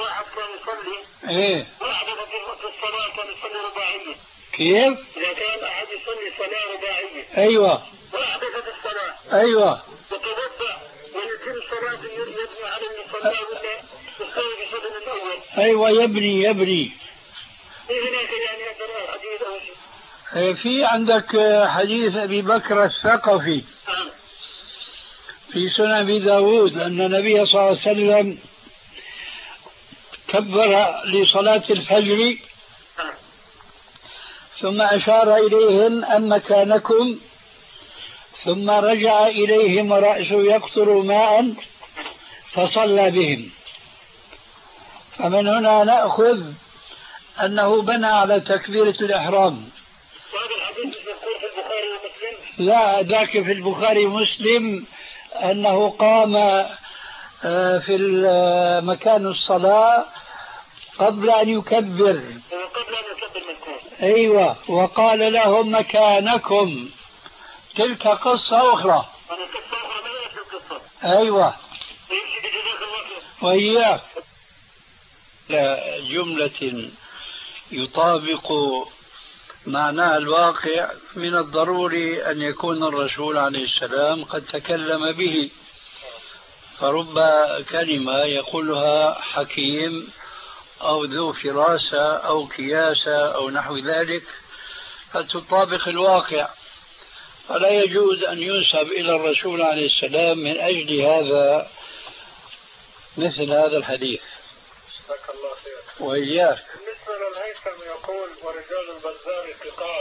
واحد كان يصلي ايه واحدة في الصلاة كان يصلي رباعية. كيف؟ إذا كان أحد يصلي صلاة رباعية ايوه واحدة في الصلاة ايوه يتوضأ ويتم صلاة يبني على المصلى ولا يستوي بصدر الأول. ايوه يبني. في هناك يعني هذا حديث أو شيء. في عندك حديث ابي بكر الثقفي في سنن ابي داود ان النبي صلى الله عليه وسلم كبر لصلاة الفجر ثم أشار إليهم أن مكانكم ثم رجع إليهم ورأسه يقطر ماء فصلى بهم. فمن هنا نأخذ أنه بنى على تكبيرة الإحرام. وهذا الحديث مذكور في البخاري ومسلم؟ لا ذاك في البخاري ومسلم أنه قام في مكان الصلاة قبل أن يكبر. أيوة وقال لهم مكانكم. تلك قصة أخرى. أيوة وإياك جملة يطابق معناها الواقع من الضروري أن يكون الرسول عليه السلام قد تكلم به، فرب كلمة يقولها حكيم أو ذو فراسة أو كياسة أو نحو ذلك فتطابق الواقع، فلا يجوز أن ينسب إلى الرسول عليه السلام من أجل هذا مثل هذا الحديث. جزاك الله خير. وإياك.